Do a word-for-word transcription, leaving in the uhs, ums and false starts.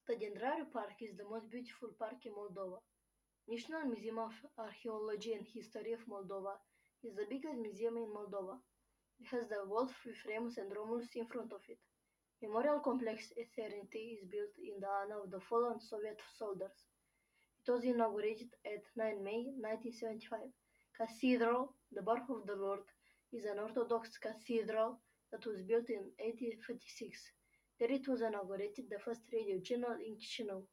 The Dendrari Park is the most beautiful park in Moldova. National Museum of Archaeology and History of Moldova is the biggest museum in Moldova. It has the wolf with Remus and Romulus in front of it. Memorial Complex Eternity is built in the honor of the fallen Soviet soldiers. It was inaugurated at nine May nineteen seventy-five. Cathedral, the Birth of the Lord, is an Orthodox cathedral that was built in eighteen forty-six. There it was inaugurated the first radio channel in Chisinau.